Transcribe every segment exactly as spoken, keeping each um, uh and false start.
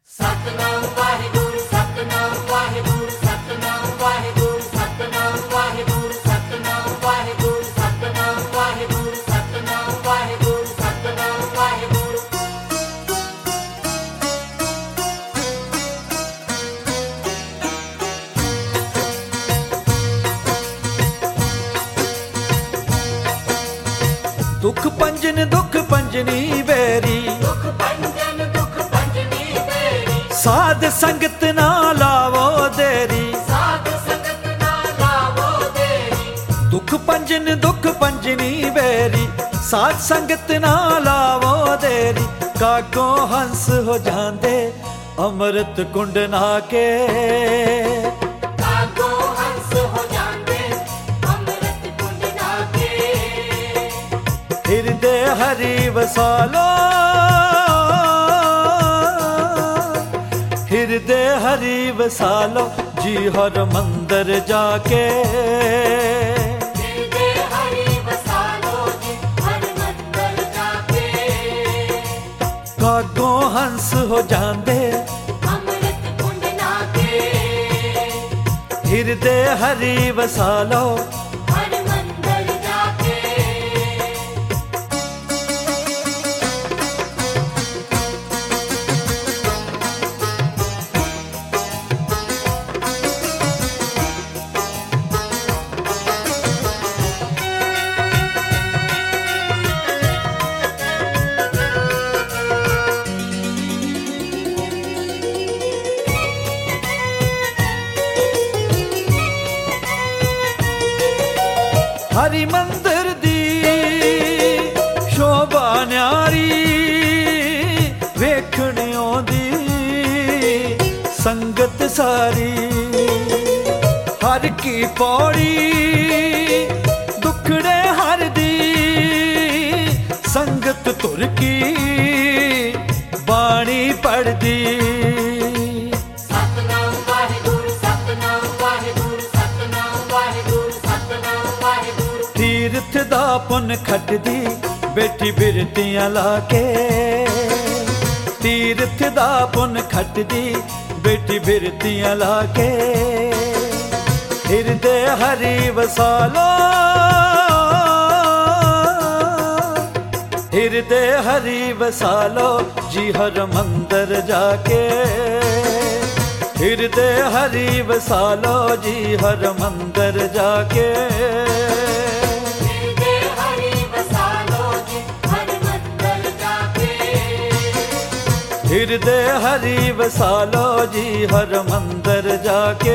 सतनाम वाहेगुरु सतनाम वाहेगुरु सतनाम वाहेगुरु सतनाम वाहेगुरु सतनाम वाहेगुरु सतनाम वाहेगुरु सतनाम वाहेगुरु सतनाम वाहेगुरु। दुख पंजन दुख पंजनी बेरी, दुख पंजन दुख पंजनी बेरी, साध संगत ना लावो देरी। साध संगत ना लावो देरी। दुख पंजन दुख पंजनी बेरी, साध संगत ना लावो देरी। कागो हंस हो जांदे अमृत कुंड नाके, कागो हंस हो जांदे अमृत कुंड नाके। हृदय हरि वसालो, हृदय हरि वसालो जी हर मंदिर जाके। हृदय हरि वसालो जी हर मंदिर जाके। कागो हंस हो जांदे अमृत कुंड नाके। हृदय हरि वसालो हर मंदिर जाके। हरि मंदिर दी शोभा न्यारी, वेखण आउंदी संगत सारी। हर की पौड़ी दुखड़े हर दी, संगत तुर की बाणी पढ़दी। सतनाम वाहेगुरु सतनाम वाहेगुरु सतनाम वाहेगुरु सतनाम वाहेगुरु। तीर्थ दा पुन खटदी बेटी बिरतियां लाके, तीर्थ दा पुन खटदी बेटी बिरतियां लाके। हृदय हरि वसालो, हृदय हरि वसालो जी हर मंदिर जाके। हृदय हरि वसालो जी हर मंदिर जाके। हृदय हरि वसालो जी हर मंदिर जाके। हृदय हरि वसालो जी हर मंदिर जाके।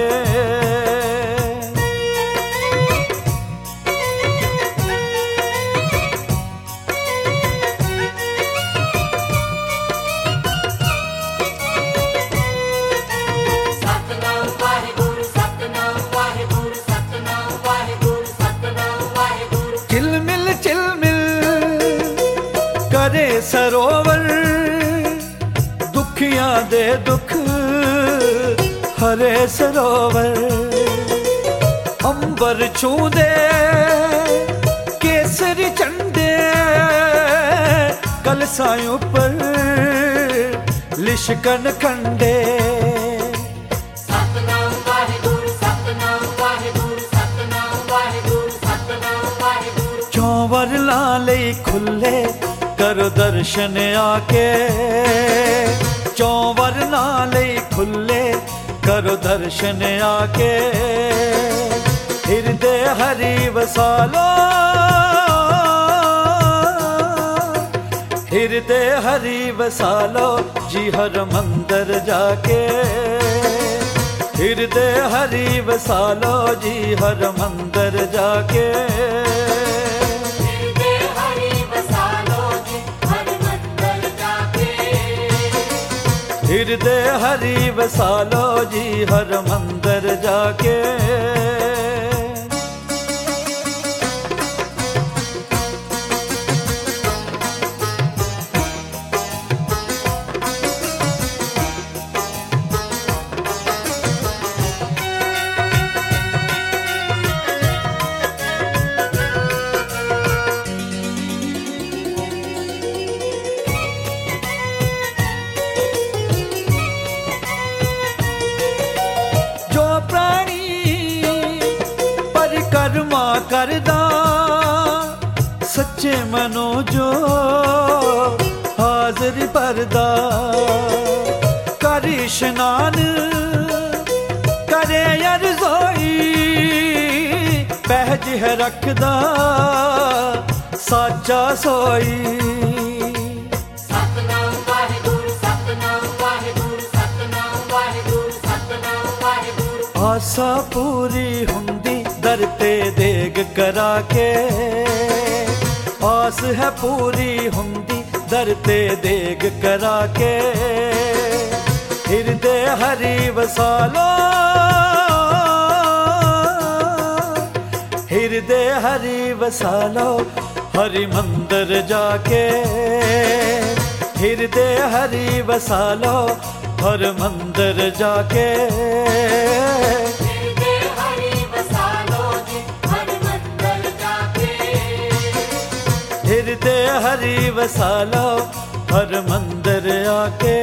सतनाम वाहेगुरु सतनाम वाहेगुरु सतनाम वाहेगुरु सतनाम वाहेगुरु। चिलमिल चिलमिल करे सरोवर, दुखियां दे दुख हरे सरोवर। अंबर छूंदे केसरी चंडे, कलसां उपर लिशकन खंडे। सतनाम वाहेगुरु सतनाम वाहेगुरु सतनाम वाहेगुरु सतनाम वाहेगुरु। चौवर लाले खुले करो दर्शन आके, चौवर नाले खुले करो दर्शन आके। हृदय हरि वसालो, हृदय हरि वसालो जी हर मंदिर जाके। हृदय हरि वसालो जी हर मंदिर जाके। हृदय हरि वसालो जी हर मंदिर जाके। हृदय हरि वसालो जी हर मंदिर जाके। करदा सच्चे मनो जो हाज़री भरदा कर इशनान करे अरज़ोई पहज है रखदा साचा सोई सतनाम वाहेगुरु सतनाम वाहेगुरु सतनाम वाहेगुरु सतनाम वाहेगुरु आसा पूरी हुंदी दर ते देग करा के आस है पूरी हुंदी दर ते देग करा के हिरदे हरि वसालो हिरदे हरि वसालो हरि मंदिर जाके हिरदे हरि वसालो हर मंदिर जाके हिरदे हरि वसालो जी हर मंदिर जाके हिरदे हरि वसालो हर मंदिर आके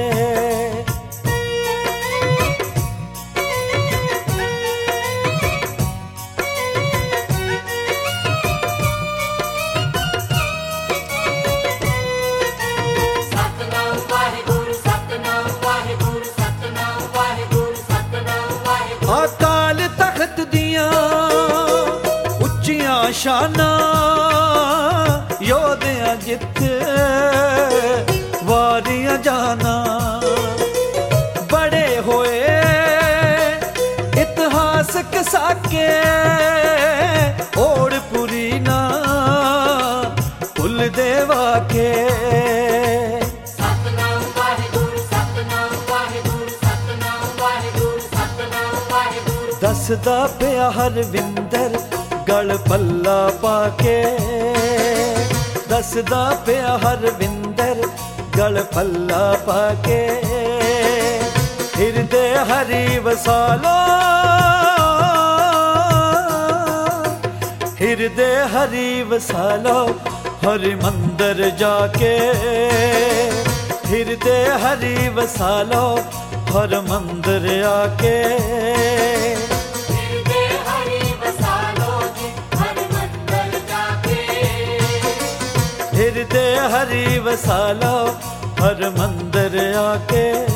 सतनाम वाहेगुरु सतनाम वाहेगुरु सतनाम वाहेगुरु सतनाम वाहेगुरु अकाल तख्त दियां उच्चियां शानां योधियां जित्थे वारियां जाना बड़े होए इतिहासक साके ओड़ पुरी ना भुल देवा के सतनाम वाहेगुरु सतनाम वाहेगुरु सतनाम वाहेगुरु सतनाम वाहेगुरु दसदा पिया हर विंदर गल पल्ला पाके दसदा पिया हर विंदर गल पल्ला पाके हिरदे हरि वसालो हिरदे हरि वसालो हरि मंदिर जाके हिरदे हरि वसालो हर मंदिर आके हिरदे हरि वसालो जी हर मंदिर जाके हिरदे हरि वसालो हर मंदिर आके